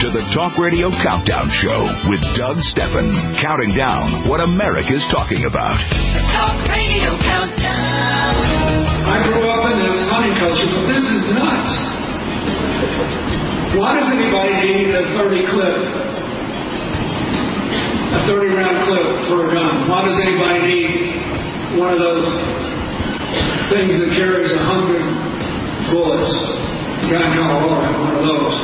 to the Talk Radio Countdown Show with Doug Stephan, counting down what America's talking about. The Talk Radio Countdown. I grew up in this hunting culture, but this is nuts. Why does anybody need a 30 clip? A 30-round clip for a gun? Why does anybody need one of those things that carries 100 bullets? Gun Colorado, one of those.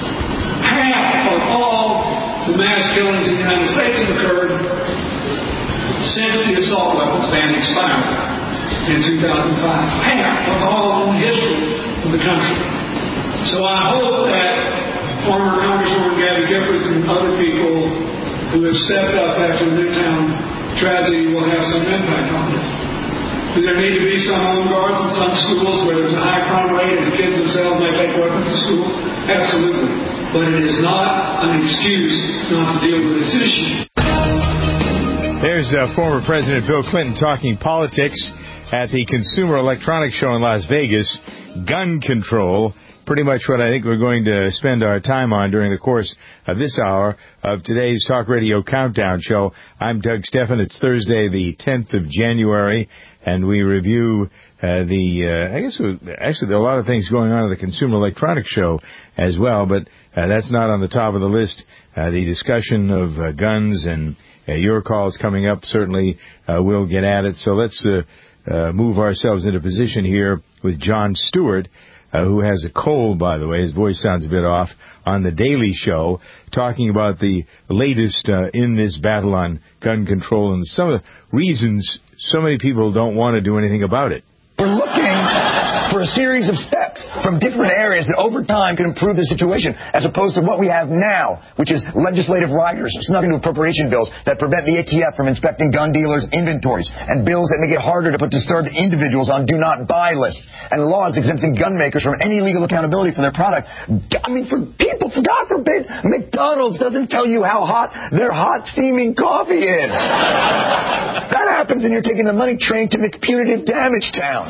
Half of all the mass killings in the United States have occurred since the assault weapons ban expired in 2005. Half of all in the history of the country. So I hope that former Congresswoman Gabby Giffords and other people who have stepped up after the Newtown tragedy will have some impact on it. Do there need to be some home guards in some schools where there's a high crime rate and the kids themselves may take weapons to school? Absolutely. But it is not an excuse not to deal with this issue. There's former President Bill Clinton talking politics at the Consumer Electronics Show in Las Vegas. Gun control. Pretty much what I think we're going to spend our time on during the course of this hour of today's Talk Radio Countdown Show. I'm Doug Stephan. It's Thursday, the 10th of January, and we review actually, there are a lot of things going on at the Consumer Electronics Show as well, but that's not on the top of the list. The discussion of guns and your calls coming up, certainly we'll get at it. So let's move ourselves into position here with Jon Stewart, who has a cold, by the way. His voice sounds a bit off, on The Daily Show, talking about the latest in this battle on gun control and some of the reasons so many people don't want to do anything about it. We're looking for a series of steps from different areas that over time can improve the situation, as opposed to what we have now, which is legislative riders snuck into appropriation bills that prevent the ATF from inspecting gun dealers' inventories, and bills that make it harder to put disturbed individuals on do-not-buy lists, and laws exempting gun makers from any legal accountability for their product. I mean, for people, for God forbid, McDonald's doesn't tell you how hot their hot steaming coffee is. That happens and you're taking the money train to McPunitive Damage Town.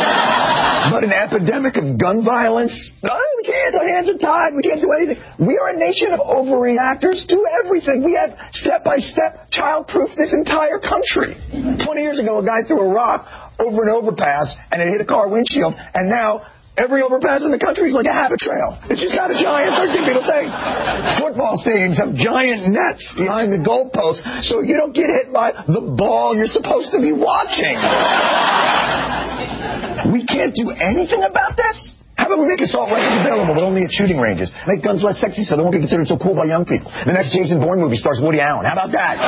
But an epidemic of gun violence, we can't, our hands are tied, we can't do anything. We are a nation of overreactors to everything. We have step-by-step child-proof this entire country. 20 years ago, a guy threw a rock over an overpass and it hit a car windshield, and now every overpass in the country is like a habit trail. It's just not a giant 13-meter thing. Football stadiums have giant nets behind the goalposts so you don't get hit by the ball you're supposed to be watching. We can't do anything about this? How about we make assault rifles available, but only at shooting ranges? Make guns less sexy so they won't be considered so cool by young people. The next Jason Bourne movie stars Woody Allen. How about that?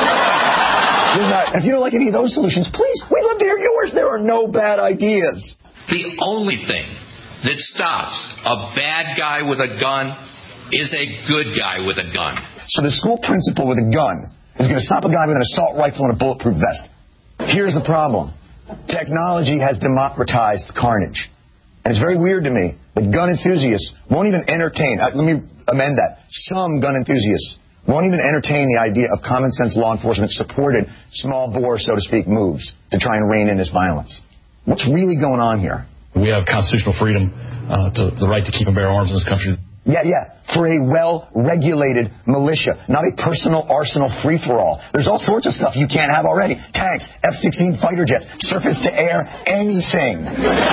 If you don't like any of those solutions, please, we'd love to hear yours. There are no bad ideas. The only thing that stops a bad guy with a gun is a good guy with a gun. So the school principal with a gun is going to stop a guy with an assault rifle and a bulletproof vest. Here's the problem. Technology has democratized carnage. And it's very weird to me that gun enthusiasts won't even entertain, let me amend that, some gun enthusiasts won't even entertain the idea of common sense law enforcement supported small bore, so to speak, moves to try and rein in this violence. What's really going on here? We have constitutional freedom, the right to keep and bear arms in this country. Yeah. For a well-regulated militia, not a personal arsenal free-for-all. There's all sorts of stuff you can't have already. Tanks, F-16 fighter jets, surface-to-air, anything.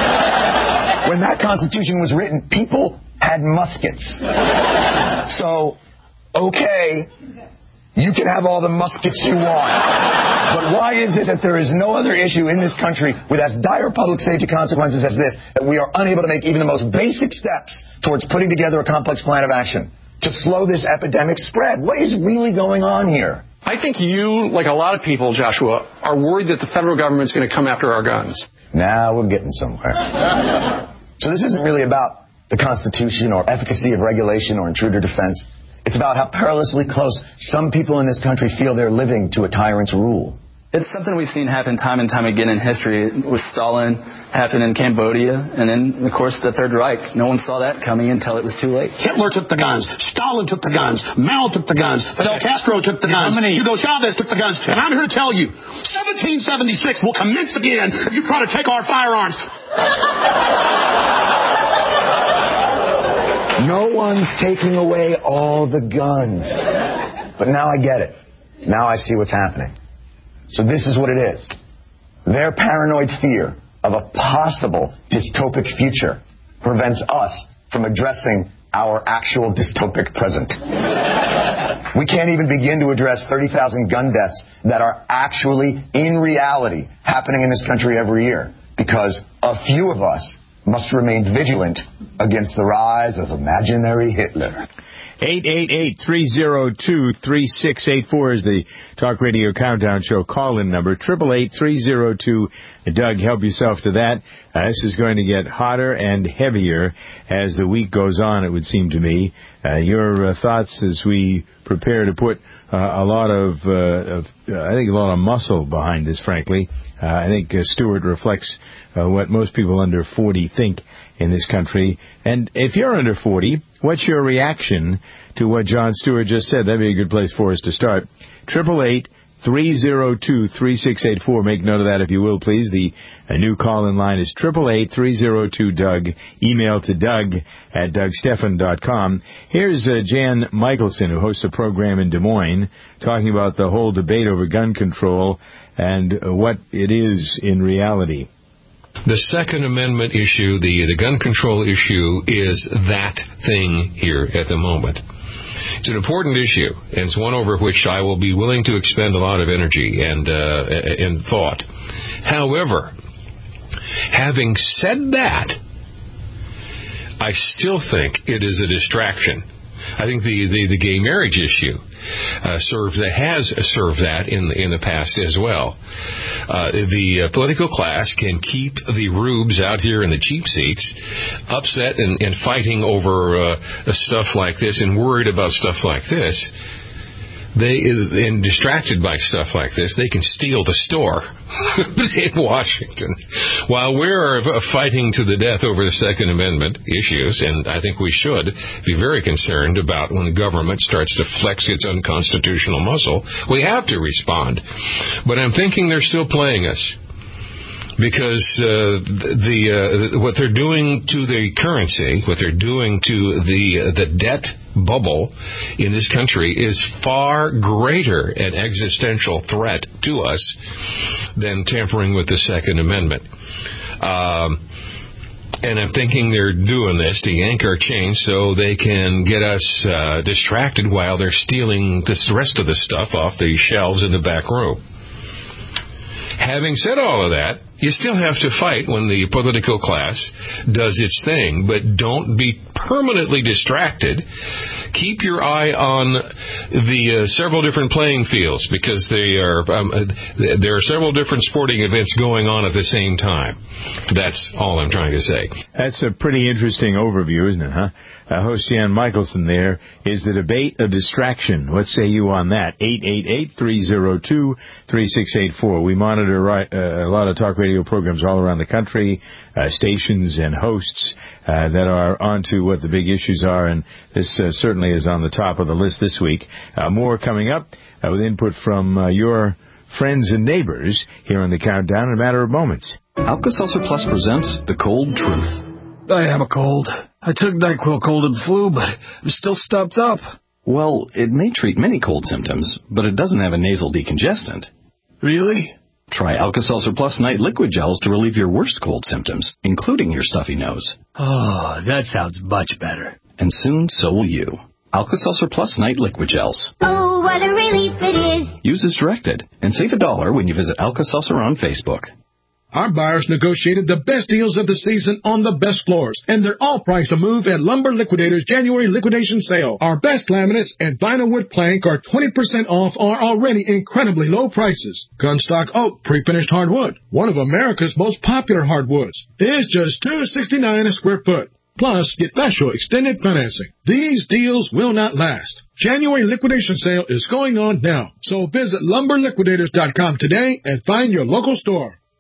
When that Constitution was written, people had muskets. So, okay, you can have all the muskets you want. But why is it that there is no other issue in this country with as dire public safety consequences as this, that we are unable to make even the most basic steps towards putting together a complex plan of action to slow this epidemic spread? What is really going on here? I think you, like a lot of people, Joshua, are worried that the federal government's going to come after our guns. Now we're getting somewhere. So this isn't really about the Constitution or efficacy of regulation or intruder defense. It's about how perilously close some people in this country feel they're living to a tyrant's rule. It's something we've seen happen time and time again in history. With Stalin, happened in Cambodia, and then, of course, the Third Reich. No one saw that coming until it was too late. Hitler took the guns. Stalin took the guns. Mao took the guns. Fidel Castro took the guns. Hugo Chavez took the guns. And I'm here to tell you, 1776 will commence again if you try to take our firearms. No one's taking away all the guns. But now I get it. Now I see what's happening. So this is what it is. Their paranoid fear of a possible dystopic future prevents us from addressing our actual dystopic present. We can't even begin to address 30,000 gun deaths that are actually, in reality, happening in this country every year because a few of us must remain vigilant against the rise of imaginary Hitler. 888-302-3684 is the Talk Radio Countdown Show call-in number. 888-302-DOUG. Help yourself to that. This is going to get hotter and heavier as the week goes on, it would seem to me. Your thoughts as we prepare to put a lot of muscle behind this, frankly. I think Stewart reflects what most people under 40 think in this country. And if you're under 40, what's your reaction to what Jon Stewart just said? That'd be a good place for us to start. 888-302-3684. Make note of that if you will, please. The new call-in line is 888-302-DOUG. Email to Doug@DougStephan.com. Here's Jan Michelson, who hosts a program in Des Moines, talking about the whole debate over gun control and what it is in reality. The Second Amendment issue, the gun control issue, is that thing here at the moment. It's an important issue, and it's one over which I will be willing to expend a lot of energy and thought. However, having said that, I still think it is a distraction. I think the gay marriage issue has served that in the past as well. The political class can keep the rubes out here in the cheap seats upset and fighting over stuff like this and worried about stuff like this. And distracted by stuff like this, they can steal the store in Washington. While we're fighting to the death over the Second Amendment issues, and I think we should be very concerned about when government starts to flex its unconstitutional muscle, we have to respond. But I'm thinking they're still playing us. Because what they're doing to the currency, what they're doing to the debt bubble in this country is far greater an existential threat to us than tampering with the Second Amendment. And I'm thinking they're doing this to yank our chains so they can get us distracted while they're stealing this rest of the stuff off the shelves in the back room. Having said all of that, you still have to fight when the political class does its thing, but don't be permanently distracted. Keep your eye on the several different playing fields, because there are several different sporting events going on at the same time. That's all I'm trying to say. That's a pretty interesting overview, isn't it, huh? Host Jan Michelson there. Is the debate a distraction? What say you on that? 888-302-3684. We monitor a lot of talk radio programs all around the country, stations and hosts that are onto what the big issues are, and this certainly is on the top of the list this week. More coming up with input from your friends and neighbors here on the Countdown in a matter of moments. Alka-Seltzer Plus presents The Cold Truth. I have a cold. I took NyQuil Cold and Flu, but I'm still stuffed up. Well, it may treat many cold symptoms, but it doesn't have a nasal decongestant. Really? Try Alka-Seltzer Plus Night Liquid Gels to relieve your worst cold symptoms, including your stuffy nose. Oh, that sounds much better. And soon, so will you. Alka-Seltzer Plus Night Liquid Gels. Oh, what a relief it is. Use as directed, and save $1 when you visit Alka-Seltzer on Facebook. Our buyers negotiated the best deals of the season on the best floors, and they're all priced to move at Lumber Liquidators' January liquidation sale. Our best laminates and vinyl wood plank are 20% off our already incredibly low prices. Gunstock oak pre-finished hardwood, one of America's most popular hardwoods, is just $269 a square foot. Plus, get special extended financing. These deals will not last. January liquidation sale is going on now, so visit LumberLiquidators.com today and find your local store.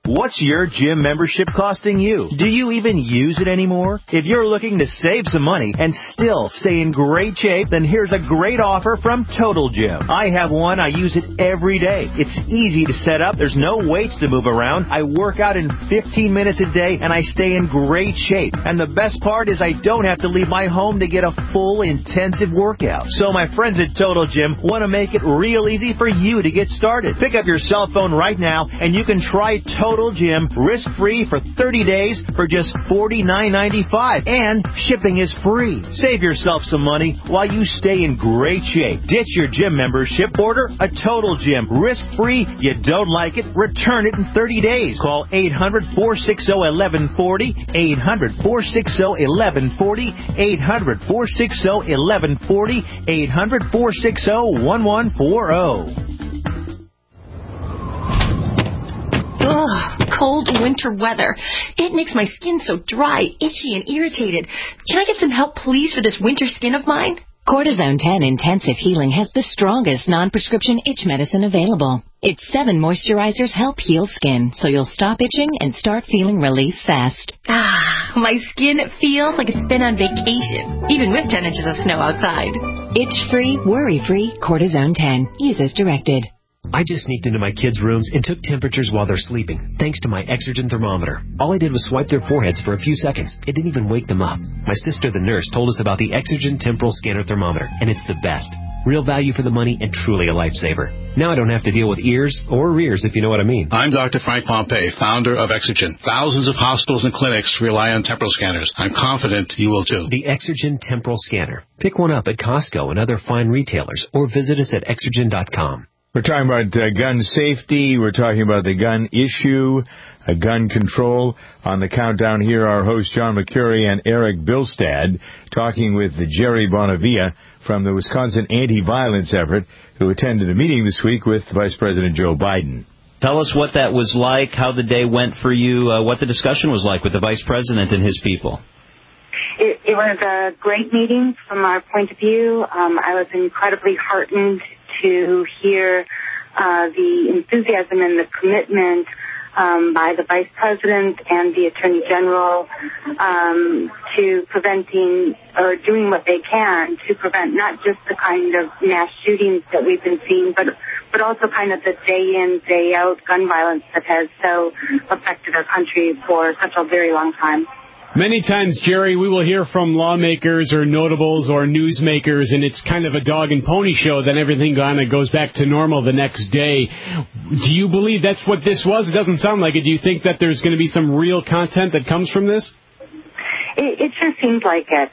What's your gym membership costing you? Do you even use it anymore? If you're looking to save some money and still stay in great shape, then here's a great offer from Total Gym. I have one. I use it every day. It's easy to set up. There's no weights to move around. I work out in 15 minutes a day, and I stay in great shape. And the best part is I don't have to leave my home to get a full, intensive workout. So my friends at Total Gym want to make it real easy for you to get started. Pick up your cell phone right now, and you can try Total Gym risk-free for 30 days for just $49.95. And shipping is free. Save yourself some money while you stay in great shape. Ditch your gym membership. Order a Total Gym risk-free. You don't like it? Return it in 30 days. Call 800-460-1140. 800-460-1140. 800-460-1140. 800-460-1140. Ugh, cold winter weather. It makes my skin so dry, itchy, and irritated. Can I get some help, please, for this winter skin of mine? Cortisone 10 Intensive Healing has the strongest non-prescription itch medicine available. Its 7 moisturizers help heal skin, so you'll stop itching and start feeling relief fast. Ah, my skin feels like it's been on vacation, even with 10 inches of snow outside. Itch-free, worry-free, Cortisone 10. Use as directed. I just sneaked into my kids' rooms and took temperatures while they're sleeping, thanks to my Exergen thermometer. All I did was swipe their foreheads for a few seconds. It didn't even wake them up. My sister, the nurse, told us about the Exergen Temporal Scanner Thermometer, and it's the best. Real value for the money and truly a lifesaver. Now I don't have to deal with ears or rears, if you know what I mean. I'm Dr. Frank Pompey, founder of Exergen. Thousands of hospitals and clinics rely on temporal scanners. I'm confident you will too. The Exergen Temporal Scanner. Pick one up at Costco and other fine retailers, or visit us at Exergen.com. We're talking about gun safety. We're talking about the gun issue, gun control. On the countdown here, our hosts John Mercuri and Eric Bilstad talking with Jerry Bonavia from the Wisconsin Anti-Violence Effort, who attended a meeting this week with Vice President Joe Biden. Tell us what that was like, how the day went for you, what the discussion was like with the Vice President and his people. It was a great meeting from our point of view. I was incredibly heartened to hear the enthusiasm and the commitment by the Vice President and the Attorney General to preventing or doing what they can to prevent not just the kind of mass shootings that we've been seeing, but also kind of the day-in, day-out gun violence that has so affected our country for such a very long time. Many times, Jerry, we will hear from lawmakers or notables or newsmakers, and it's kind of a dog and pony show. Then everything kind of goes back to normal the next day. Do you believe that's what this was? It doesn't sound like it. Do you think that there's going to be some real content that comes from this? It sure seems like it.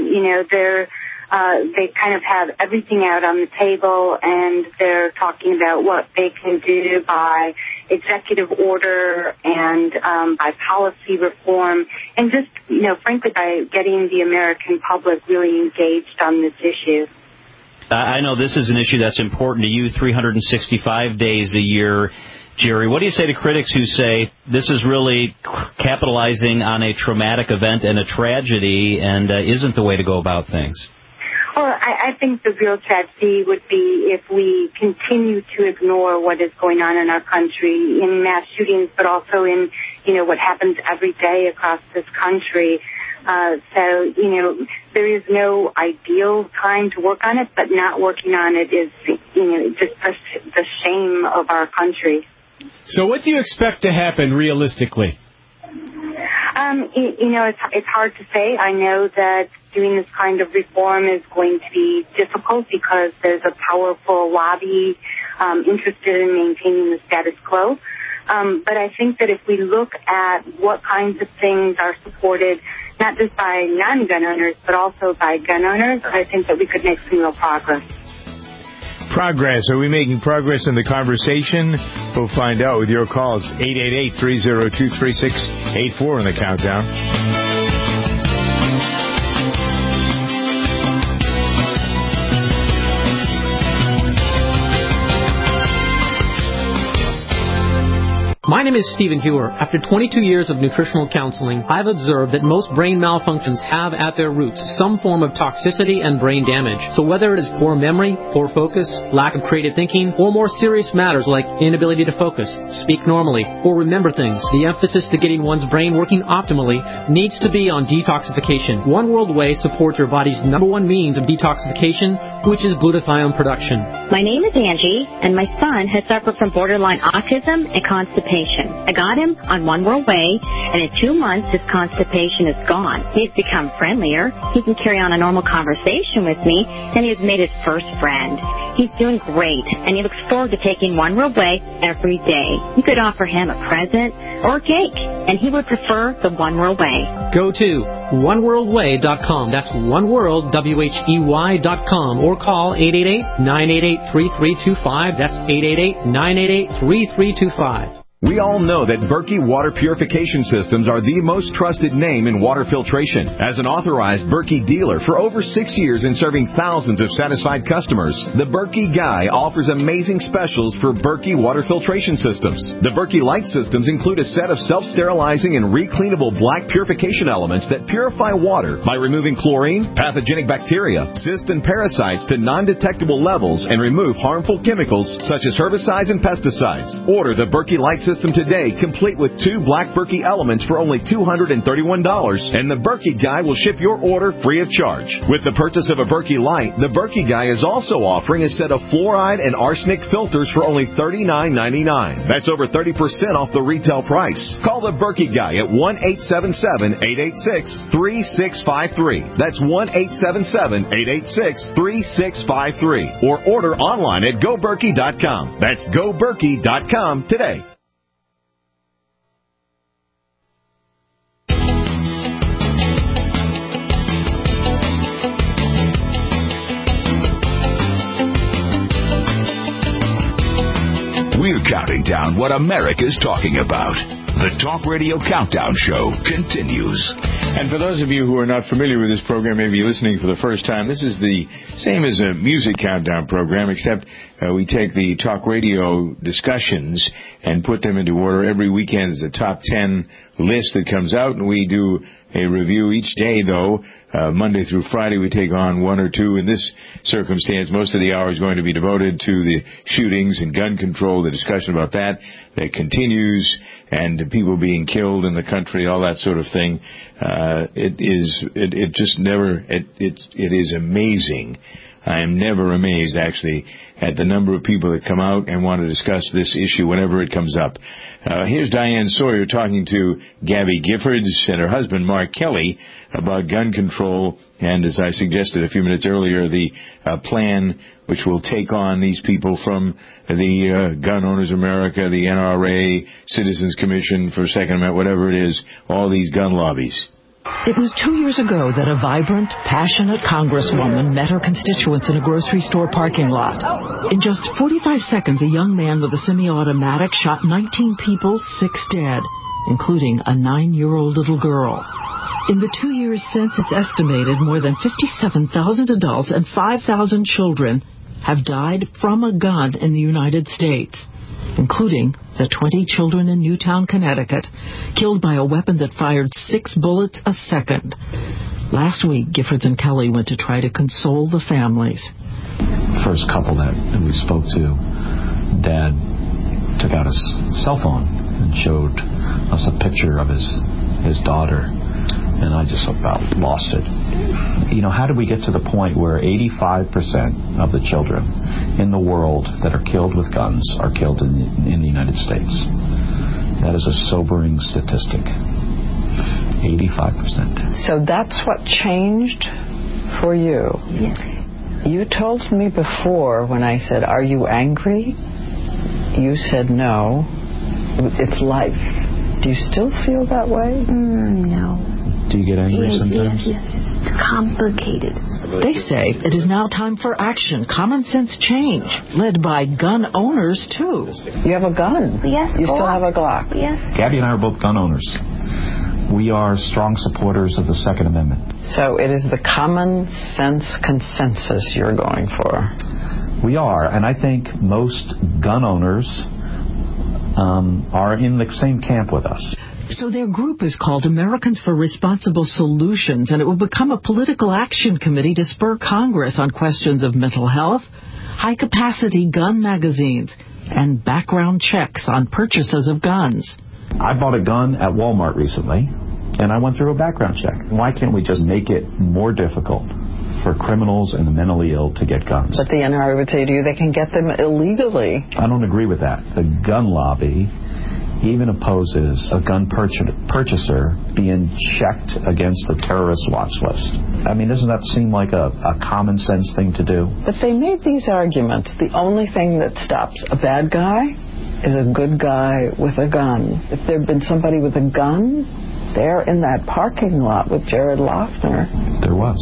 They kind of have everything out on the table, and they're talking about what they can do by executive order and by policy reform, and just, frankly, by getting the American public really engaged on this issue. I know this is an issue that's important to you 365 days a year. Jerry, what do you say to critics who say this is really capitalizing on a traumatic event and a tragedy and isn't the way to go about things? Well, I think the real tragedy would be if we continue to ignore what is going on in our country in mass shootings, but also in, what happens every day across this country. There is no ideal time to work on it, but not working on it is, just the shame of our country. So what do you expect to happen realistically? It's hard to say. I know that doing this kind of reform is going to be difficult because there's a powerful lobby interested in maintaining the status quo. But I think that if we look at what kinds of things are supported, not just by non-gun owners, but also by gun owners, I think that we could make some real progress. Progress. Are we making progress in the conversation? We'll find out with your calls. 888-302-3684 in the countdown. My name is Stephen Hewer. After 22 years of nutritional counseling, I've observed that most brain malfunctions have at their roots some form of toxicity and brain damage. So whether it is poor memory, poor focus, lack of creative thinking, or more serious matters like inability to focus, speak normally, or remember things, the emphasis to getting one's brain working optimally needs to be on detoxification. One World Whey supports your body's number one means of detoxification, which is glutathione production. My name is Angie, and my son has suffered from borderline autism and constipation. I got him on One World Whey, and in 2 months, his constipation is gone. He's become friendlier. He can carry on a normal conversation with me, and he has made his first friend. He's doing great, and he looks forward to taking One World Whey every day. You could offer him a present or a cake, and he would prefer the One World Whey. Go to oneworldwhey.com. That's oneworld, WHEY.com, or call 888-988-3325. That's 888-988-3325. We all know that Berkey Water Purification Systems are the most trusted name in water filtration. As an authorized Berkey dealer for over 6 years and serving thousands of satisfied customers, the Berkey Guy offers amazing specials for Berkey Water Filtration Systems. The Berkey Light Systems include a set of self-sterilizing and recleanable black purification elements that purify water by removing chlorine, pathogenic bacteria, cysts, and parasites to non-detectable levels and remove harmful chemicals such as herbicides and pesticides. Order the Berkey Light System today, complete with 2 black Berkey elements for only $231, and the Berkey Guy will ship your order free of charge. With the purchase of a Berkey Light, the Berkey Guy is also offering a set of fluoride and arsenic filters for only $39.99. That's over 30% off the retail price. Call the Berkey Guy at 1-877-886-3653. That's 1-877-886-3653. Or order online at GoBerkey.com. That's GoBerkey.com today. We're counting down what America's talking about. The Talk Radio Countdown Show continues. And for those of you who are not familiar with this program, maybe listening for the first time, this is the same as a music countdown program, except we take the talk radio discussions and put them into order. Every weekend is a top 10 list that comes out, and we do a review each day, though. Monday through Friday, we take on 1 or 2. In this circumstance, most of the hour is going to be devoted to the shootings and gun control, the discussion about that continues, and people being killed in the country, all that sort of thing. It is amazing. I am never amazed, actually, at the number of people that come out and want to discuss this issue whenever it comes up. Here's Diane Sawyer talking to Gabby Giffords and her husband, Mark Kelly, about gun control and, as I suggested a few minutes earlier, the plan which will take on these people from the Gun Owners America, the NRA, Citizens Commission for Second Amendment, whatever it is, all these gun lobbies. It was 2 years ago that a vibrant, passionate congresswoman met her constituents in a grocery store parking lot. In just 45 seconds, a young man with a semi-automatic shot 19 people, 6 dead, including a 9-year-old little girl. In the 2 years since, it's estimated more than 57,000 adults and 5,000 children have died from a gun in the United States, including the 20 children in Newtown, Connecticut, killed by a weapon that fired 6 bullets a second. Last week, Giffords and Kelly went to try to console the families. First couple that we spoke to, Dad took out his cell phone and showed us a picture of his daughter, and I just about lost it. You know, how did we get to the point where 85% of the children in the world that are killed with guns are killed in the United States? That is a sobering statistic. 85%. So that's what changed for you? Yes. You told me before when I said, "Are you angry?" You said, "No. It's life." Do you still feel that way? No. Do you get angry sometimes? Yes. It's complicated. They say it is now time for action, common sense change, led by gun owners, too. You have a gun? Yes. You still have a Glock? Yes. Gabby and I are both gun owners. We are strong supporters of the Second Amendment. So it is the common sense consensus you're going for. We are, and I think most gun owners are in the same camp with us. So their group is called Americans for Responsible Solutions, and it will become a political action committee to spur Congress on questions of mental health, high-capacity gun magazines, and background checks on purchases of guns. I bought a gun at Walmart recently, and I went through a background check. Why can't we just make it more difficult for criminals and the mentally ill to get guns? But the NRA would say to you they can get them illegally. I don't agree with that. The gun lobby even opposes a gun purchaser being checked against a terrorist watch list. I mean, doesn't that seem like a common sense thing to do? But they made these arguments. The only thing that stops a bad guy is a good guy with a gun. If there had been somebody with a gun there in that parking lot with Jared Loughner. There was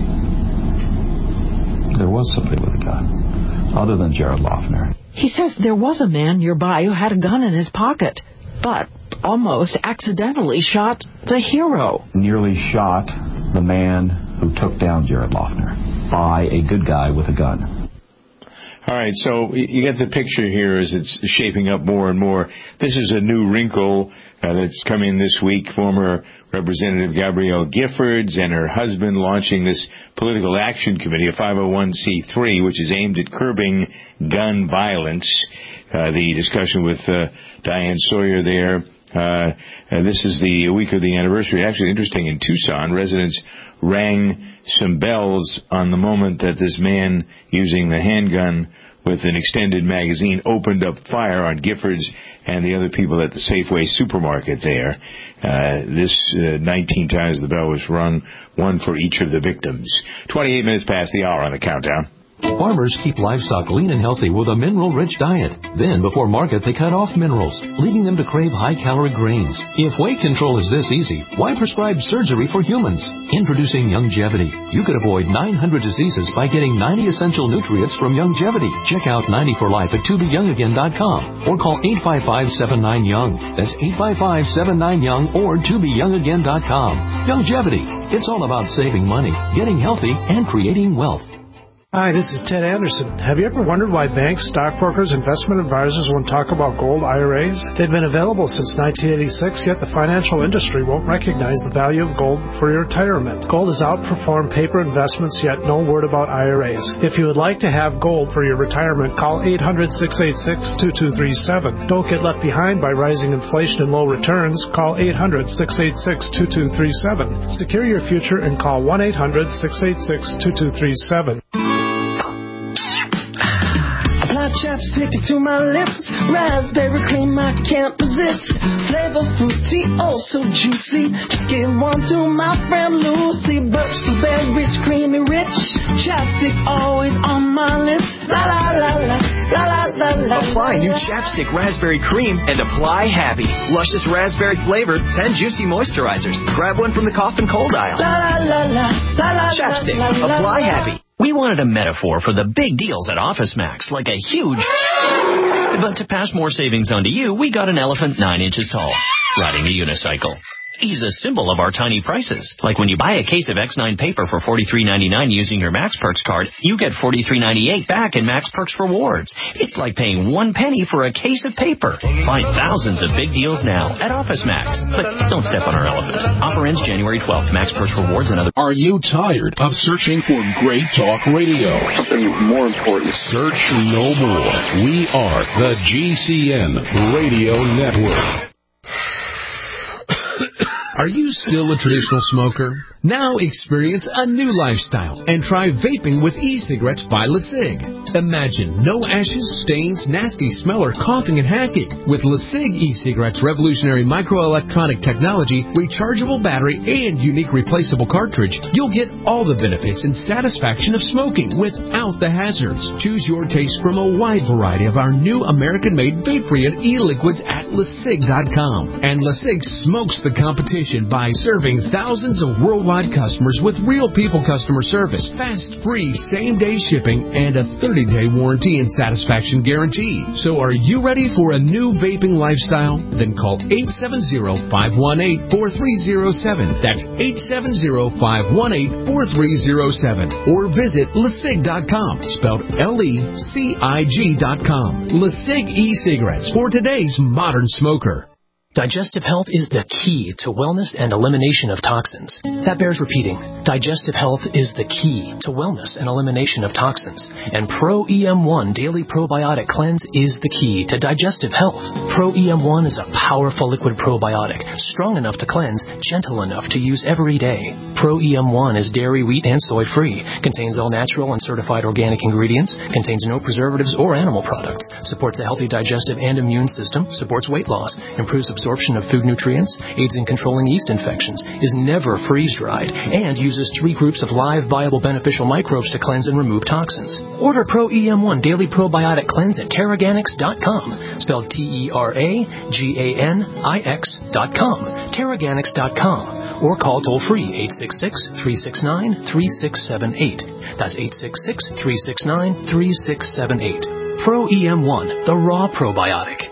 somebody with a gun, other than Jared Loughner. He says there was a man nearby who had a gun in his pocket, but almost accidentally shot the hero. Nearly shot the man who took down Jared Loughner by a good guy with a gun. All right, so you get the picture here as it's shaping up more and more. This is a new wrinkle that's come in this week. Former Representative Gabrielle Giffords and her husband launching this political action committee, a 501c3, which is aimed at curbing gun violence. The discussion with Diane Sawyer there. This is the week of the anniversary. Actually, interesting, in Tucson, residents rang some bells on the moment that this man using the handgun with an extended magazine opened up fire on Giffords and the other people at the Safeway supermarket there. 19 times the bell was rung, one for each of the victims. 28 minutes past the hour on the countdown. Farmers keep livestock lean and healthy with a mineral-rich diet. Then, before market, they cut off minerals, leading them to crave high-calorie grains. If weight control is this easy, why prescribe surgery for humans? Introducing Youngevity. You could avoid 900 diseases by getting 90 essential nutrients from Youngevity. Check out 90 for Life at tobeyoungagain.com or call 855-79-YOUNG. That's 855-79-YOUNG or tobeyoungagain.com. Youngevity. It's all about saving money, getting healthy, and creating wealth. Hi, this is Ted Anderson. Have you ever wondered why banks, stockbrokers, investment advisors won't talk about gold IRAs? They've been available since 1986, yet the financial industry won't recognize the value of gold for your retirement. Gold has outperformed paper investments, yet no word about IRAs. If you would like to have gold for your retirement, call 800-686-2237. Don't get left behind by rising inflation and low returns. Call 800-686-2237. Secure your future and call 1-800-686-2237. Apply chapstick to my lips, raspberry cream I can't resist. Flavor fruity, oh so juicy. Just give one to my friend Lucy. Birch the berries, creamy rich. Chapstick always on my lips. La la la la, la la la la. Apply new chapstick raspberry cream and apply happy. Luscious raspberry flavor, 10 juicy moisturizers. Grab one from the cough and cold aisle. La la la la, la la. Chapstick, apply happy. We wanted a metaphor for the big deals at OfficeMax, like a huge... But to pass more savings on to you, we got an elephant 9 inches tall, riding a unicycle. He's a symbol of our tiny prices. Like when you buy a case of X9 paper for $43.99 using your Max Perks card, you get $43.98 back in Max Perks rewards. It's like paying 1 penny for a case of paper. Find thousands of big deals now at OfficeMax. But don't step on our elephant. Offer ends January 12th. Max Perks rewards and other... Are you tired of searching for great talk radio? Something more important. Search no more. We are the GCN Radio Network. Are you still a traditional smoker? Now experience a new lifestyle and try vaping with e-cigarettes by LeSig. Imagine no ashes, stains, nasty smell, or coughing and hacking. With LeSig e-cigarettes' revolutionary microelectronic technology, rechargeable battery, and unique replaceable cartridge, you'll get all the benefits and satisfaction of smoking without the hazards. Choose your taste from a wide variety of our new American-made vape-free and e-liquids at LeSig.com. And LeSig smokes the competition by serving thousands of worldwide worldwide customers with real people customer service, fast, free, same-day shipping, and a 30-day warranty and satisfaction guarantee. So are you ready for a new vaping lifestyle? Then call 870-518-4307. That's 870-518-4307. Or visit LeSig.com, spelled LECIG.com. LeSig e-cigarettes for today's modern smoker. Digestive health is the key to wellness and elimination of toxins. That bears repeating. Digestive health is the key to wellness and elimination of toxins. And Pro EM1 Daily Probiotic Cleanse is the key to digestive health. Pro EM1 is a powerful liquid probiotic, strong enough to cleanse, gentle enough to use every day. Pro EM1 is dairy, wheat, and soy free, contains all natural and certified organic ingredients, contains no preservatives or animal products, supports a healthy digestive and immune system, supports weight loss, improves absorption of food nutrients, aids in controlling yeast infections, is never freeze-dried, and uses 3 groups of live, viable, beneficial microbes to cleanse and remove toxins. Order Pro EM1 Daily Probiotic Cleanse at Teraganix.com, spelled Teraganix.com, Teraganix.com, or call toll-free 866-369-3678. That's 866-369-3678. Pro EM1, the raw probiotic.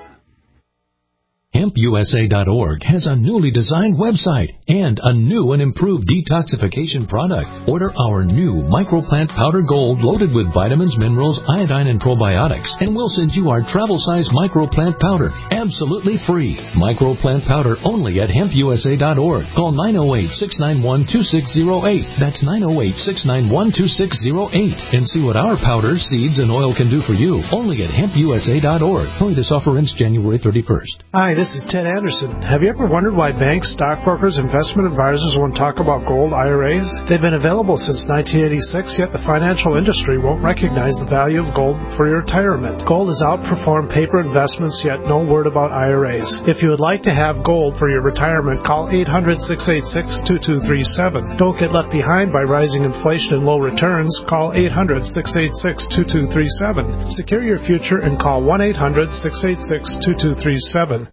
HempUSA.org has a newly designed website and a new and improved detoxification product. Order our new Microplant Powder Gold loaded with vitamins, minerals, iodine, and probiotics, and we'll send you our travel-size Microplant Powder absolutely free. Microplant Powder only at HempUSA.org. Call 908-691-2608. That's 908-691-2608. And see what our powders, seeds, and oil can do for you only at HempUSA.org. Only this offer ends January 31st. Hi, this is Ted Anderson. Have you ever wondered why banks, stockbrokers, investment advisors won't talk about gold IRAs? They've been available since 1986, yet the financial industry won't recognize the value of gold for your retirement. Gold has outperformed paper investments, yet no word about IRAs. If you would like to have gold for your retirement, call 800-686-2237. Don't get left behind by rising inflation and low returns. Call 800-686-2237. Secure your future and call 1-800-686-2237.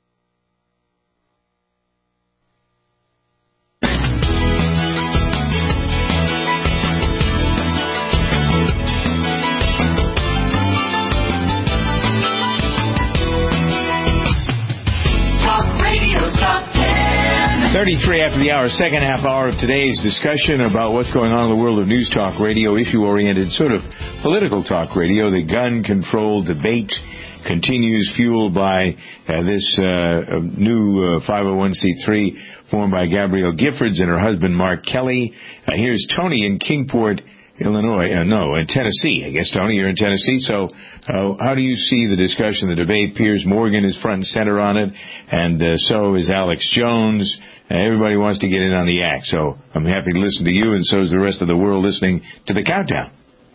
Talk Radio's Top 10. 33 after the hour, second half hour of today's discussion about what's going on in the world of News Talk Radio, issue-oriented, sort of political talk radio. The gun control debate continues, fueled by this new 501c3 formed by Gabrielle Giffords and her husband Mark Kelly. Here's Tony in Kingport, Illinois. In Tennessee. I guess, Tony, you're in Tennessee. So how do you see the discussion, the debate? Piers Morgan is front and center on it, and so is Alex Jones. Everybody wants to get in on the act. So I'm happy to listen to you, and so is the rest of the world listening to the countdown.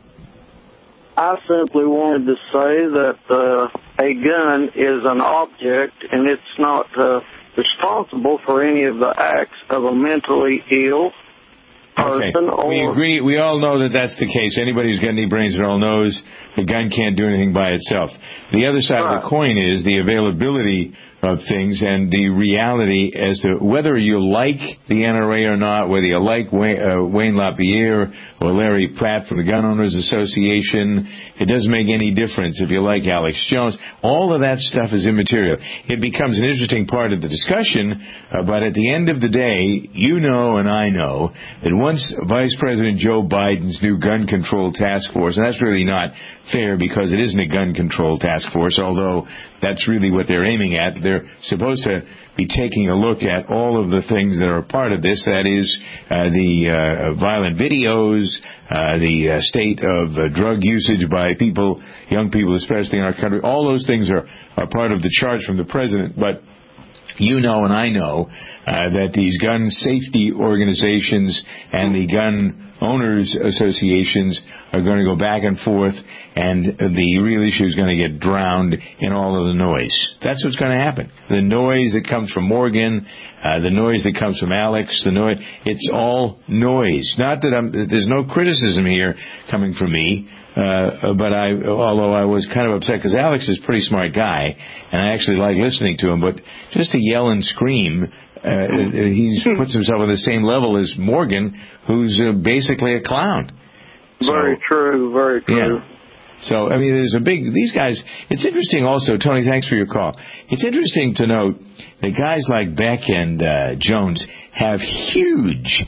I simply wanted to say that a gun is an object, and it's not responsible for any of the acts of a mentally ill person. Okay. We agree. We all know that that's the case. Anybody who's got any brains at all knows the gun can't do anything by itself. The other side of the coin is the availability of things and the reality as to whether you like the NRA or not, whether you like Wayne LaPierre or Larry Pratt from the Gun Owners Association. It doesn't make any difference if you like Alex Jones. All of that stuff is immaterial. It becomes an interesting part of the discussion, but at the end of the day, you know and I know that once Vice President Joe Biden's new gun control task force, and that's really not fair because it isn't a gun control task force, although that's really what they're aiming at. They're supposed to be taking a look at all of the things that are part of this, that is the violent videos, the state of drug usage by people, young people especially in our country. All those things are part of the charge from the president, but you know and I know that these gun safety organizations and the gun owners associations are going to go back and forth, and the real issue is going to get drowned in all of the noise. That's what's going to happen. The noise that comes from Morgan, the noise that comes from Alex, the noise, it's all noise. Not that there's no criticism here coming from me, but although I was kind of upset because Alex is a pretty smart guy, and I actually like listening to him, but just to yell and scream he puts himself on the same level as Morgan, who's basically a clown. Very true, very true. Yeah. So, I mean, these guys, it's interesting also, Tony, thanks for your call. It's interesting to note that guys like Beck and Jones have huge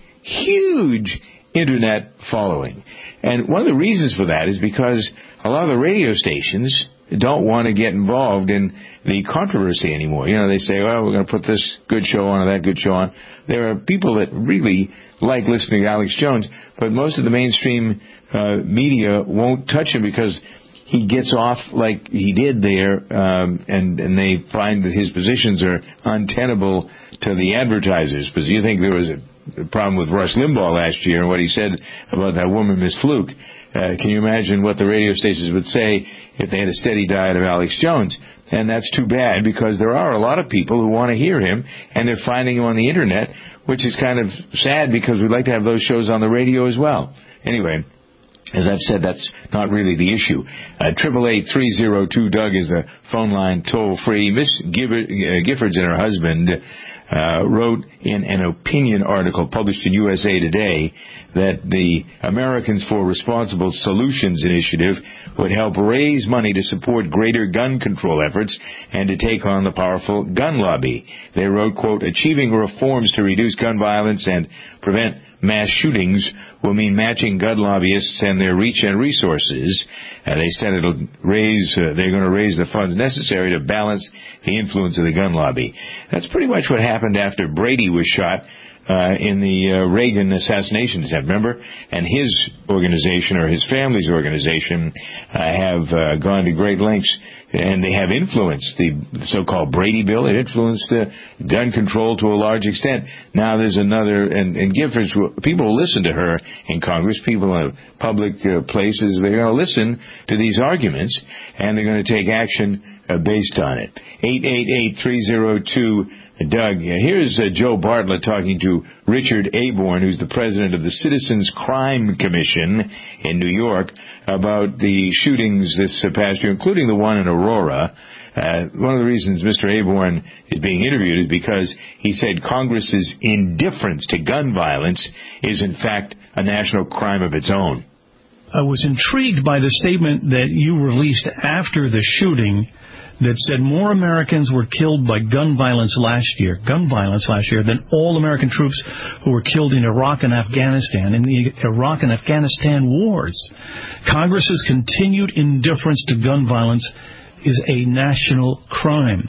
internet following. And one of the reasons for that is because a lot of the radio stations don't want to get involved in the controversy anymore. You know, they say, well, we're going to put this good show on or that good show on. There are people that really like listening to Alex Jones, but most of the mainstream media won't touch him because he gets off like he did there, and they find that his positions are untenable to the advertisers. Because you think there was a problem with Rush Limbaugh last year and what he said about that woman, Miss Fluke. Can you imagine what the radio stations would say if they had a steady diet of Alex Jones? And that's too bad, because there are a lot of people who want to hear him, and they're finding him on the Internet, which is kind of sad because we'd like to have those shows on the radio as well. Anyway, as I've said, that's not really the issue. 888-302-DOUG is the phone line, toll-free. Miss Giffords and her husband wrote in an opinion article published in USA Today that the Americans for Responsible Solutions initiative would help raise money to support greater gun control efforts and to take on the powerful gun lobby. They wrote, quote, achieving reforms to reduce gun violence and prevent mass shootings will mean matching gun lobbyists and their reach and resources. They said they're going to raise the funds necessary to balance the influence of the gun lobby. That's pretty much what happened after Brady was shot in the Reagan assassination attempt, remember? And his organization, or his family's organization, have gone to great lengths, and they have influenced the so-called Brady bill. It influenced gun control to a large extent. Now there's another, and Giffords, people will listen to her in Congress, people in public places, they're going to listen to these arguments, and they're going to take action based on it. 888-302-DOUG. Here's Joe Bartlett talking to Richard Aborn, who's the president of the Citizens Crime Commission in New York, about the shootings this past year, including the one in Aurora. One of the reasons Mr. Aborn is being interviewed is because he said Congress's indifference to gun violence is, in fact, a national crime of its own. I was intrigued by the statement that you released after the shooting that said more Americans were killed by gun violence last year than all American troops who were killed in Iraq and Afghanistan, in the Iraq and Afghanistan wars. Congress's continued indifference to gun violence is a national crime.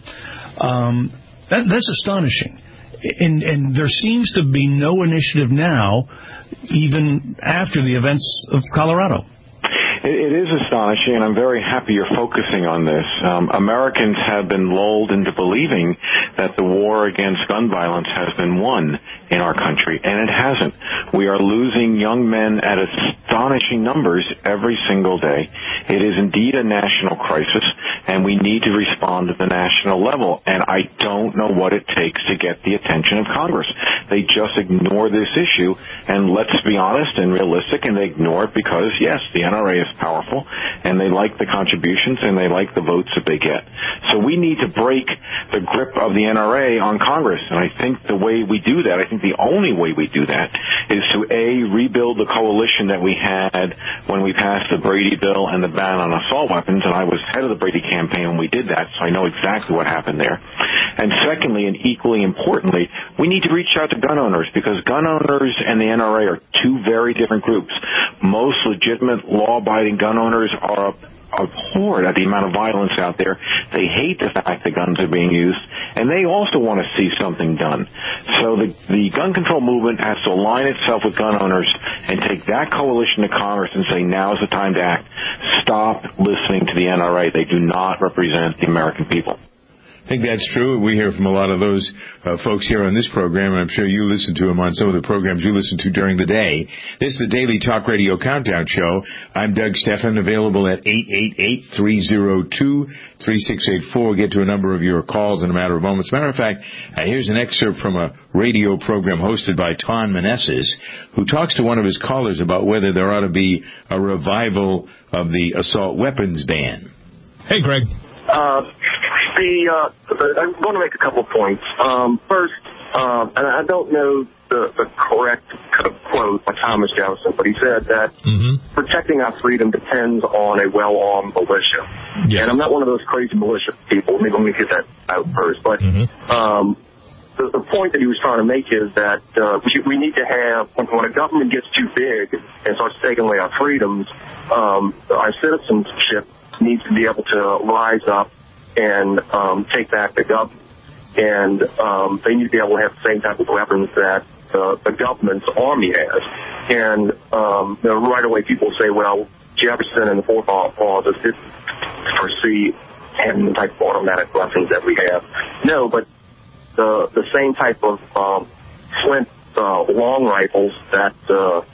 That's astonishing. And there seems to be no initiative now, even after the events of Colorado. It is astonishing, and I'm very happy you're focusing on this. Americans have been lulled into believing that the war against gun violence has been won in our country, and it hasn't. We are losing young men at astonishing numbers every single day. It is indeed a national crisis, and we need to respond at the national level, and I don't know what it takes to get the attention of Congress. They just ignore this issue, and let's be honest and realistic, and they ignore it because, yes, the NRA is powerful, and they like the contributions, and they like the votes that they get. So we need to break the grip of the NRA on Congress, and I think the way we do that, I think the only way we do that is to, A, rebuild the coalition that we had when we passed the Brady bill and the ban on assault weapons, and I was head of the Brady campaign when we did that, so I know exactly what happened there. And secondly, and equally importantly, we need to reach out to gun owners, because gun owners and the NRA are two very different groups. Most legitimate, law-abiding gun owners are abhorred at the amount of violence out there. They hate the fact that guns are being used, and they also want to see something done. So the gun control movement has to align itself with gun owners and take that coalition to Congress and say, now is the time to act. Stop listening to the NRA. They do not represent the American people. I think that's true. We hear from a lot of those folks here on this program, and I'm sure you listen to them on some of the programs you listen to during the day. This is the Daily Talk Radio Countdown Show. I'm Doug Stephan, available at 888-302-3684. Get to a number of your calls in a matter of moments. As a matter of fact, here's an excerpt from a radio program hosted by Ton Meneses, who talks to one of his callers about whether there ought to be a revival of the assault weapons ban. Hey, Greg. I'm going to make a couple points. First, and I don't know the correct quote by Thomas Jefferson, but he said that protecting our freedom depends on a well-armed militia. Yeah. And I'm not one of those crazy militia people. Let me get that out first. But the point that he was trying to make is that we need to have, when a government gets too big and starts taking away our freedoms, our citizenship needs to be able to rise up and take back the government. And they need to be able to have the same type of weapons that the government's army has. And right away people say, well, Jefferson and the forefathers didn't foresee having the type of automatic weapons that we have. No, but the same type of flint long rifles that the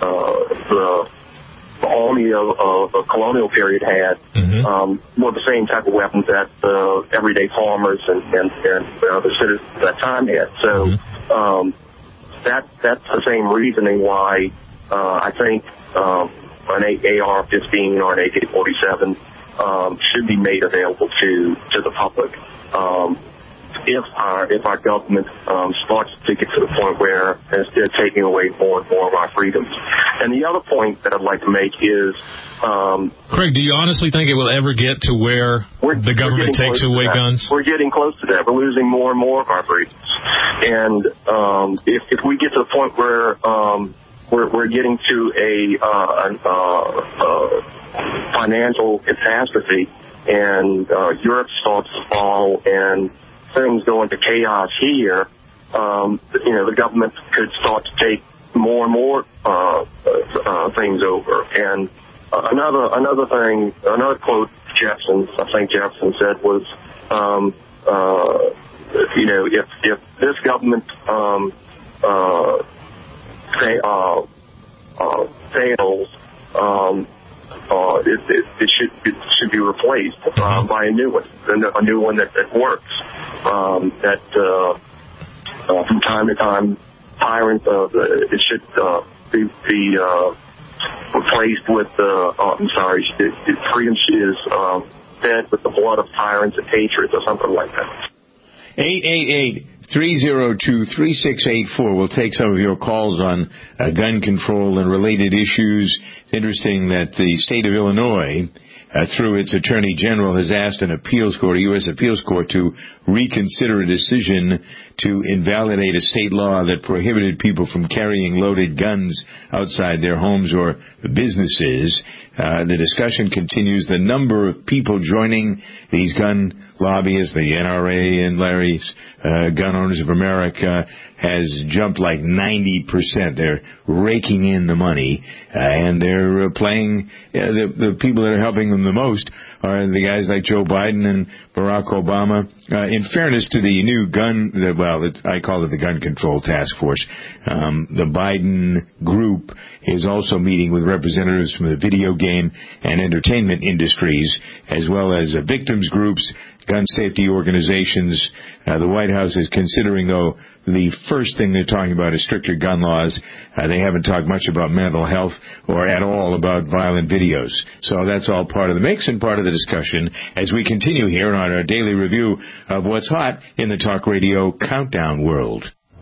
army of the colonial period had were the same type of weapons that everyday farmers and the citizens at that time had. So that's the same reasoning why I think an AR-15 or an AK-47 should be made available to the public. If our government starts to get to the point where they're taking away more and more of our freedoms. And the other point that I'd like to make is... Craig, do you honestly think it will ever get to where the government takes away guns? We're getting close to that. We're losing more and more of our freedoms. And if we get to the point where we're getting to a financial catastrophe and Europe starts to fall and things go into chaos here, the government could start to take more and more things over. And another quote St. Jefferson said was, if this government fails, it should be replaced by a new one that works. From time to time, tyrants it should be replaced with freedom is fed with the blood of tyrants and patriots or something like that. 888-302-3684. We'll take some of your calls on gun control and related issues. It's interesting that the state of Illinois, through its Attorney General, has asked an appeals court, a U.S. appeals court, to reconsider a decision to invalidate a state law that prohibited people from carrying loaded guns outside their homes or businesses. The discussion continues. The number of people joining these gun lobbyists, the NRA and Larry's Gun Owners of America, has jumped like 90%. They're raking in the money, and they're playing the people that are helping them the most are the guys like Joe Biden and Barack Obama. In fairness to the new I call it the Gun Control Task Force, the Biden group is also meeting with representatives from the video game and entertainment industries, as well as victims groups, gun safety organizations. The White House is considering, though, the first thing they're talking about is stricter gun laws. They haven't talked much about mental health or at all about violent videos. So that's all part of the mix and part of the discussion as we continue here on our daily review of what's hot in the talk radio countdown world.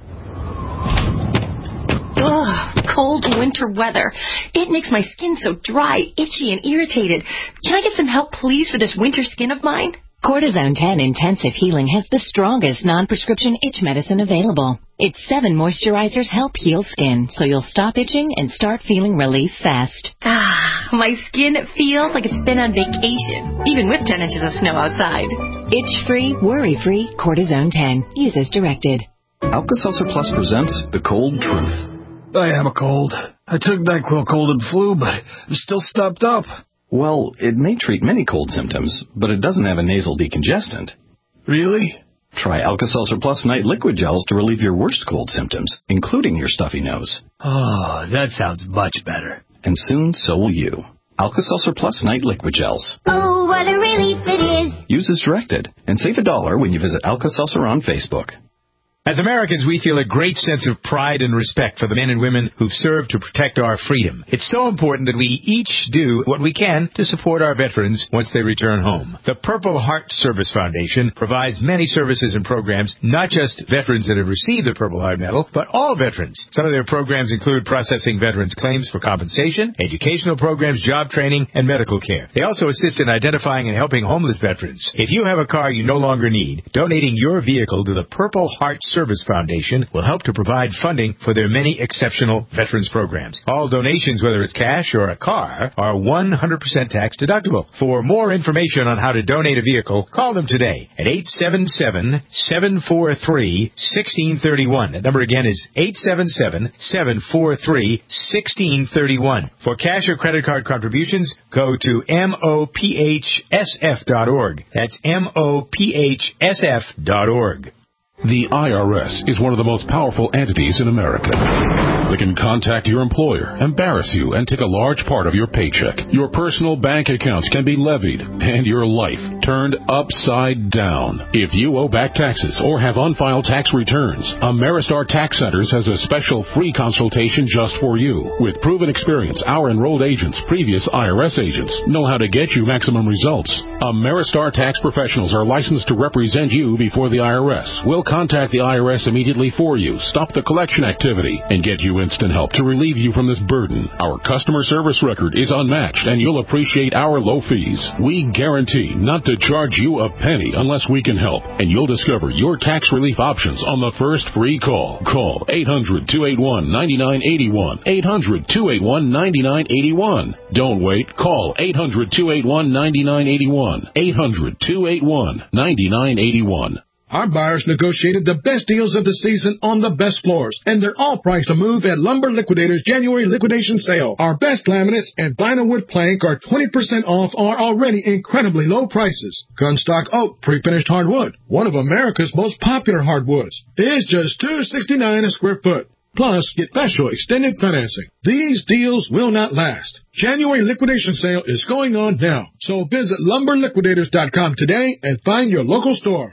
Ugh, cold winter weather. It makes my skin so dry, itchy, and irritated. Can I get some help, please, for this winter skin of mine? Cortisone 10 Intensive Healing has the strongest non-prescription itch medicine available. Its 7 moisturizers help heal skin, so you'll stop itching and start feeling relief fast. My skin feels like it's been on vacation, even with 10 inches of snow outside. Itch-free, worry-free Cortisone 10. Use as directed. Alka-Seltzer Plus presents The Cold Truth. I have a cold. I took NyQuil Cold and Flu, but I'm still stuffed up. Well, it may treat many cold symptoms, but it doesn't have a nasal decongestant. Really? Try Alka-Seltzer Plus Night Liquid Gels to relieve your worst cold symptoms, including your stuffy nose. Oh, that sounds much better. And soon, so will you. Alka-Seltzer Plus Night Liquid Gels. Oh, what a relief it is. Use as directed, and save $1 when you visit Alka-Seltzer on Facebook. As Americans, we feel a great sense of pride and respect for the men and women who've served to protect our freedom. It's so important that we each do what we can to support our veterans once they return home. The Purple Heart Service Foundation provides many services and programs, not just veterans that have received the Purple Heart Medal, but all veterans. Some of their programs include processing veterans' claims for compensation, educational programs, job training, and medical care. They also assist in identifying and helping homeless veterans. If you have a car you no longer need, donating your vehicle to the Purple Heart Service Foundation will help to provide funding for their many exceptional veterans programs. All donations, whether it's cash or a car, are 100% tax deductible. For more information on how to donate a vehicle, call them today at 877-743-1631. That number again is 877-743-1631. For cash or credit card contributions, go to MOPHSF.org. That's MOPHSF.org. The IRS is one of the most powerful entities in America. They can contact your employer, embarrass you, and take a large part of your paycheck. Your personal bank accounts can be levied, and your life turned upside down. If you owe back taxes or have unfiled tax returns, Ameristar Tax Centers has a special free consultation just for you. With proven experience, our enrolled agents, previous IRS agents, know how to get you maximum results. Ameristar Tax Professionals are licensed to represent you before the IRS. We'll contact the IRS immediately for you, stop the collection activity, and get you instant help to relieve you from this burden. Our customer service record is unmatched, and you'll appreciate our low fees. We guarantee not to charge you a penny unless we can help, and you'll discover your tax relief options on the first free call. Call 800-281-9981. 800-281-9981. Don't wait. Call 800-281-9981. 800-281-9981. Our buyers negotiated the best deals of the season on the best floors, and they're all priced to move at Lumber Liquidators' January liquidation sale. Our best laminates and vinyl wood plank are 20% off our already incredibly low prices. Gunstock oak pre-finished hardwood, one of America's most popular hardwoods, is just $269 a square foot. Plus, get special extended financing. These deals will not last. January liquidation sale is going on now, so visit lumberliquidators.com today and find your local store.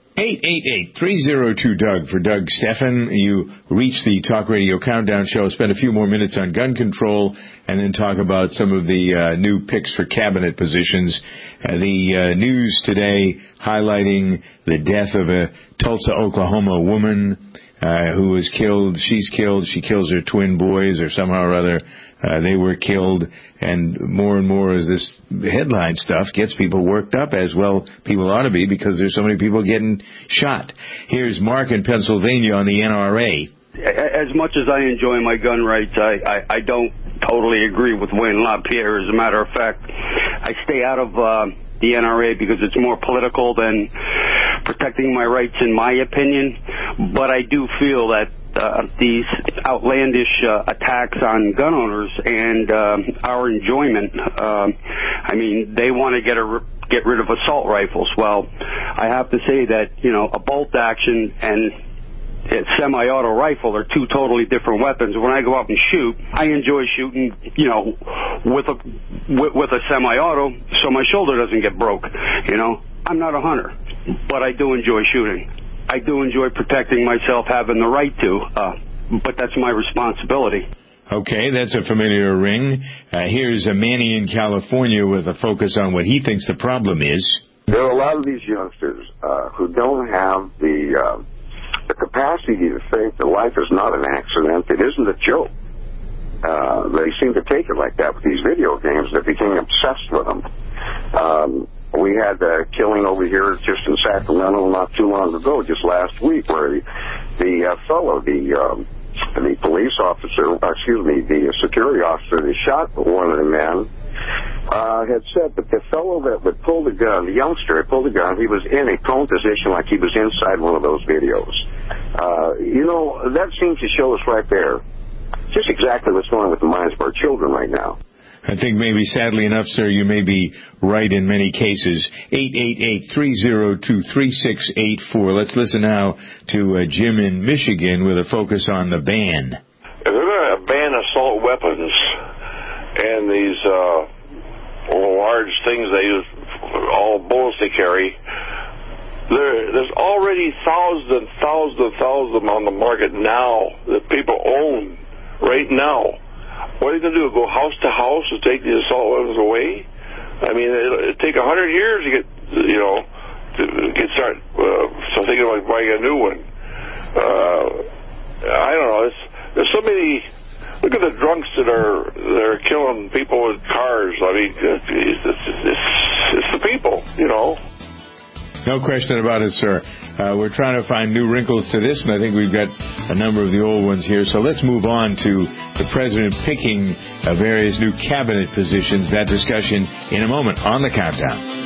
888-302-DOUG for Doug Stephan. You reach the Talk Radio Countdown Show, spend a few more minutes on gun control, and then talk about some of the new picks for cabinet positions. The news today highlighting the death of a Tulsa, Oklahoma woman who was killed. She's killed. She kills her twin boys, or somehow or other they were killed. And more as this headline stuff gets people worked up, as well people ought to be, because there's so many people getting shot. Here's Mark in Pennsylvania on the NRA. As much as I enjoy my gun rights, I don't totally agree with Wayne LaPierre. As a matter of fact, I stay out of the NRA because it's more political than protecting my rights, in my opinion. But I do feel that these outlandish attacks on gun owners and our enjoyment, I mean, they want to get rid of assault rifles. Well, I have to say that, you know, a bolt action and a semi-auto rifle are two totally different weapons. When I go out and shoot, I enjoy shooting, you know, with a semi-auto so my shoulder doesn't get broke. You know, I'm not a hunter, but I do enjoy shooting. I do enjoy protecting myself, having the right to, but that's my responsibility. Okay, that's a familiar ring. Here's a Manny in California with a focus on what he thinks the problem is. There are a lot of these youngsters who don't have the capacity to think that life is not an accident. It isn't a joke. They seem to take it like that with these video games. They became obsessed with them. We had a killing over here just in Sacramento not too long ago, just last week, where the fellow, the police officer, the security officer that shot one of the men, had said that the fellow that would pull the gun, the youngster that pulled the gun, he was in a prone position like he was inside one of those videos. You know, that seems to show us right there just exactly what's going on with the minds of our children right now. I think maybe, sadly enough, sir, you may be right in many cases. 888-302-3684. Let's listen now to Jim in Michigan with a focus on the ban. If they're going to ban assault weapons and these large things they use, all bullets they carry, There's already thousands and thousands of them on the market now that people own right now. What are you going to do? Go house to house and take the assault weapons away? I mean, it'll take 100 years to get started. So thinking about buying a new one. I don't know. There's so many. Look at the drunks that are killing people with cars. I mean, it's the people, No question about it, sir. We're trying to find new wrinkles to this, and I think we've got a number of the old ones here. So let's move on to the president picking various new cabinet positions. That discussion in a moment on the Countdown.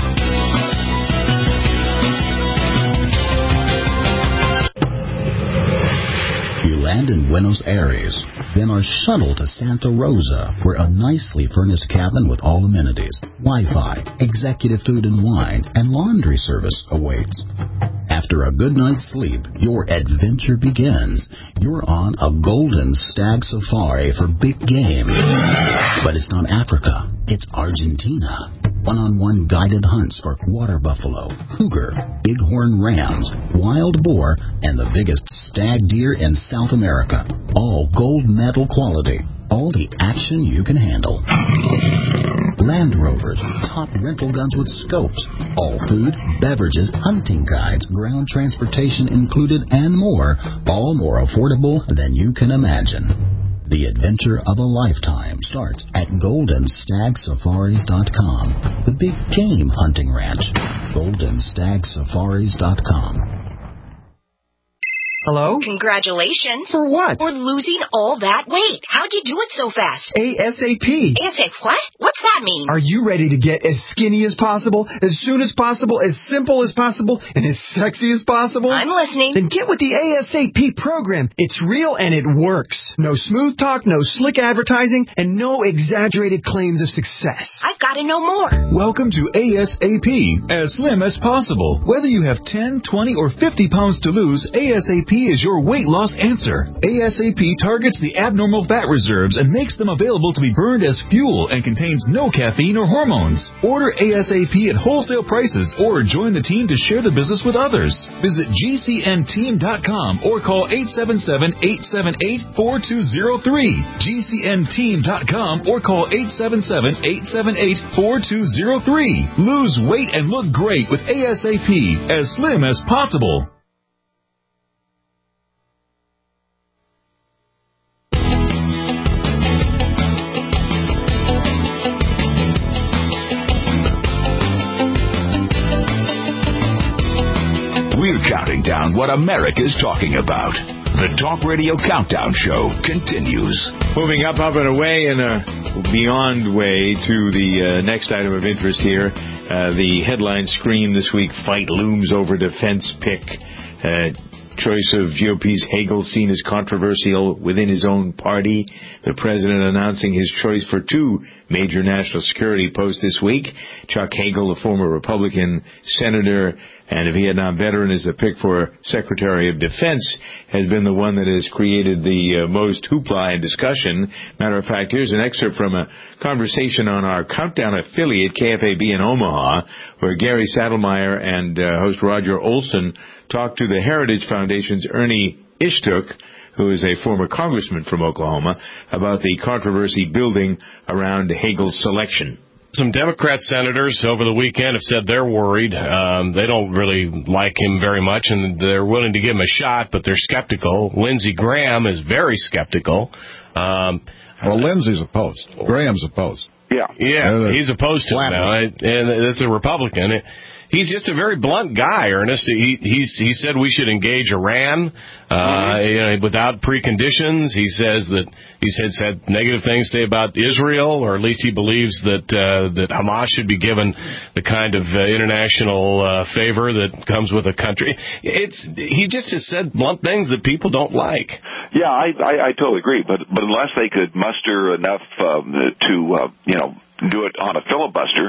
You land in Buenos Aires, then are shuttled to Santa Rosa, where a nicely furnished cabin with all amenities, Wi-Fi, executive food and wine, and laundry service awaits. After a good night's sleep, your adventure begins. You're on a golden stag safari for big game. But it's not Africa, it's Argentina. One-on-one guided hunts for water buffalo, cougar, bighorn rams, wild boar, and the biggest stag deer in South America. All gold medal quality. All the action you can handle. Land Rovers, top rental guns with scopes. All food, beverages, hunting guides, ground transportation included, and more. All more affordable than you can imagine. The adventure of a lifetime starts at GoldenStagSafaris.com. The big game hunting ranch. GoldenStagSafaris.com. Hello? Congratulations. For what? For losing all that weight. How'd you do it so fast? ASAP. ASAP what? What's that mean? Are you ready to get as skinny as possible, as soon as possible, as simple as possible, and as sexy as possible? I'm listening. Then get with the ASAP program. It's real and it works. No smooth talk, no slick advertising, and no exaggerated claims of success. I've got to know more. Welcome to ASAP, as slim as possible. Whether you have 10, 20, or 50 pounds to lose, ASAP is your weight loss answer. ASAP targets the abnormal fat reserves and makes them available to be burned as fuel and contains no caffeine or hormones. Order ASAP at wholesale prices or join the team to share the business with others. Visit GCNteam.com or call 877-878-4203. GCNteam.com or call 877-878-4203. Lose weight and look great with ASAP, as slim as possible. We're counting down what America's talking about. The Talk Radio Countdown Show continues. Moving up and away in a beyond way to the next item of interest here. The headline scream this week, fight looms over defense pick. Choice of GOP's Hagel seen as controversial within his own party. The president announcing his choice for two major national security posts this week. Chuck Hagel, a former Republican senator and a Vietnam veteran, is the pick for Secretary of Defense, has been the one that has created the most hoopla and discussion. Matter of fact, here's an excerpt from a conversation on our Countdown affiliate, KFAB in Omaha, where Gary Saddlemeyer and host Roger Olson talked to the Heritage Foundation's Ernie Ishtuk, who is a former congressman from Oklahoma, about the controversy building around Hagel's selection. Some Democrat senators over the weekend have said they're worried. They don't really like him very much, and they're willing to give him a shot, but they're skeptical. Lindsey Graham is very skeptical. Well, Lindsey's opposed. Graham's opposed. Yeah, he's opposed to him now, and it's a Republican. He's just a very blunt guy, Ernest. He said we should engage Iran without preconditions. He says that he's had negative things to say about Israel, or at least he believes that Hamas should be given the kind of international favor that comes with a country. He just has said blunt things that people don't like. Yeah, I totally agree. But unless they could muster enough to do it on a filibuster,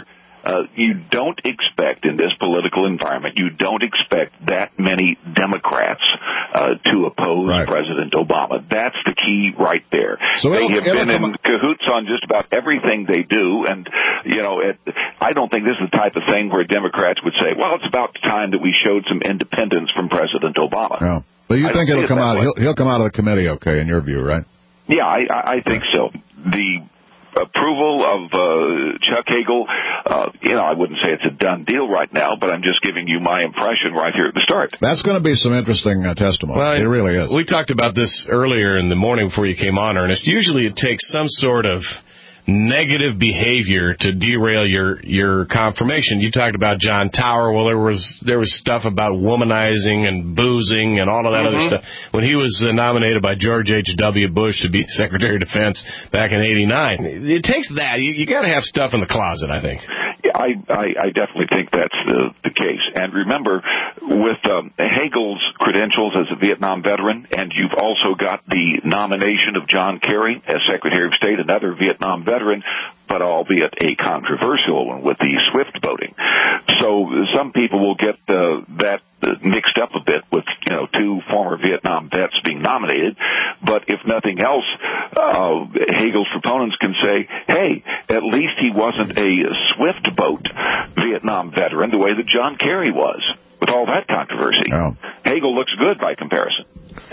You don't expect, in this political environment, you don't expect that many Democrats to oppose President Obama. That's the key right there. So they have been in cahoots on just about everything they do, and, I don't think this is the type of thing where Democrats would say, well, it's about time that we showed some independence from President Obama. Yeah. But you think it'll come out? He'll come out of the committee, okay? In your view, right? Yeah, I think so. The approval of Chuck Hagel, I wouldn't say it's a done deal right now, but I'm just giving you my impression right here at the start. That's going to be some interesting testimony. Well, it really is. We talked about this earlier in the morning before you came on, Ernest. Usually it takes some sort of negative behavior to derail your confirmation. You talked about John Tower. Well, there was stuff about womanizing and boozing and all of that other stuff when he was nominated by George H.W. Bush to be Secretary of Defense back in '89. It takes that. You got to have stuff in the closet, I think. Yeah, I definitely think that's the case. And remember, with Hagel's credentials as a Vietnam veteran, and you've also got the nomination of John Kerry as Secretary of State, another Vietnam veteran, but albeit a controversial one with the SWIFT voting. So some people will get that mixed up a bit with, two former Vietnam vets being nominated. But if nothing else, Hagel's proponents can say, hey, at least he wasn't a SWIFT vote Vietnam veteran the way that John Kerry was, with all that controversy. Oh. Hagel looks good by comparison.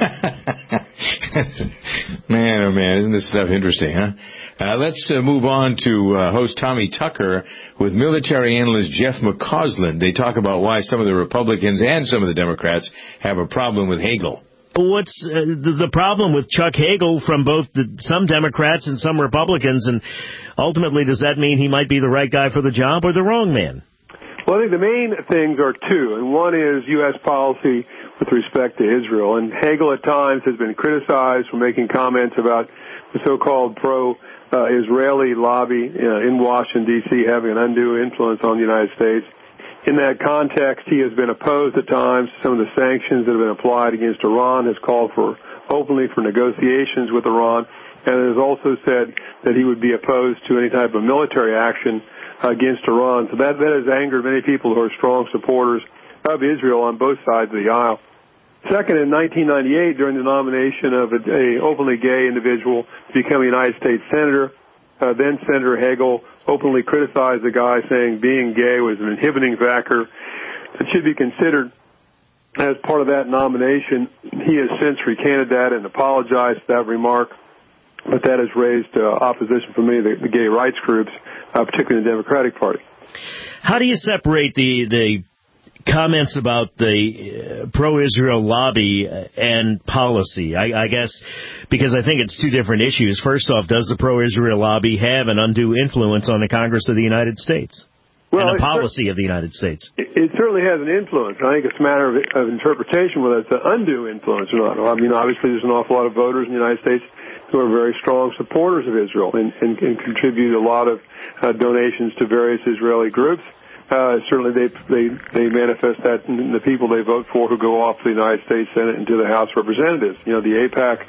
Man, oh man, isn't this stuff interesting, huh? Let's move on to host Tommy Tucker with military analyst Jeff McCausland. They talk about why some of the Republicans and some of the Democrats have a problem with Hagel. What's the problem with Chuck Hagel from both some Democrats and some Republicans, and ultimately does that mean he might be the right guy for the job or the wrong man? Well, I think the main things are two, and one is U.S. policy with respect to Israel. And Hagel at times has been criticized for making comments about the so-called pro-Israeli lobby in Washington, D.C., having an undue influence on the United States. In that context, he has been opposed at times to some of the sanctions that have been applied against Iran, has called openly for negotiations with Iran, and has also said that he would be opposed to any type of military action against Iran. So that has angered many people who are strong supporters of Israel on both sides of the aisle. Second, in 1998, during the nomination of a openly gay individual to become a United States Senator, then Senator Hagel openly criticized the guy, saying being gay was an inhibiting factor that should be considered as part of that nomination. He has since recanted that and apologized for that remark, but that has raised opposition from many of the gay rights groups, particularly in the Democratic Party. How do you separate the comments about the pro-Israel lobby and policy? I guess because I think it's two different issues. First off, does the pro-Israel lobby have an undue influence on the Congress of the United States and the policy of the United States? It certainly has an influence. I think it's a matter of interpretation whether it's an undue influence or not. I mean, obviously there's an awful lot of voters in the United States who are very strong supporters of Israel and contribute a lot of donations to various Israeli groups. Certainly they manifest that in the people they vote for who go off to the United States Senate and to the House of Representatives. The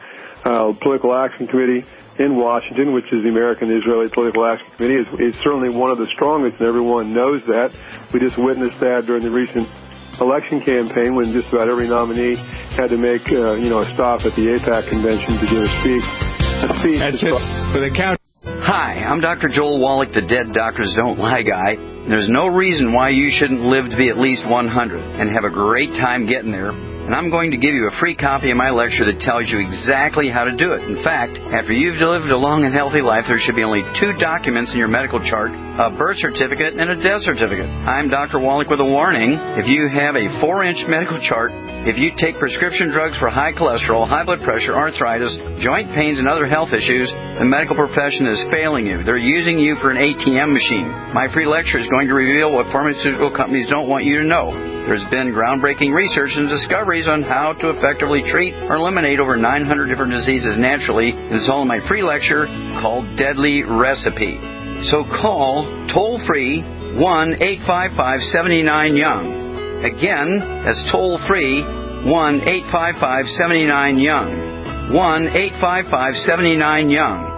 AIPAC Political Action Committee in Washington, which is the American-Israeli Political Action Committee, is certainly one of the strongest, and everyone knows that. We just witnessed that during the recent election campaign when just about every nominee had to make a stop at the AIPAC convention to give a speech. That's it for the count. Hi, I'm Dr. Joel Wallach, the Dead Doctors Don't Lie guy. There's no reason why you shouldn't live to be at least 100 and have a great time getting there. And I'm going to give you a free copy of my lecture that tells you exactly how to do it. In fact, after you've lived a long and healthy life, there should be only 2 documents in your medical chart, a birth certificate and a death certificate. I'm Dr. Wallach with a warning. If you have a 4-inch medical chart, if you take prescription drugs for high cholesterol, high blood pressure, arthritis, joint pains, and other health issues, the medical profession is failing you. They're using you for an ATM machine. My free lecture is going to reveal what pharmaceutical companies don't want you to know. There's been groundbreaking research and discoveries on how to effectively treat or eliminate over 900 different diseases naturally. It's all in my free lecture called Deadly Recipe. So call toll-free 1-855-79-YOUNG. Again, that's toll-free 1-855-79-YOUNG. 1-855-79-YOUNG.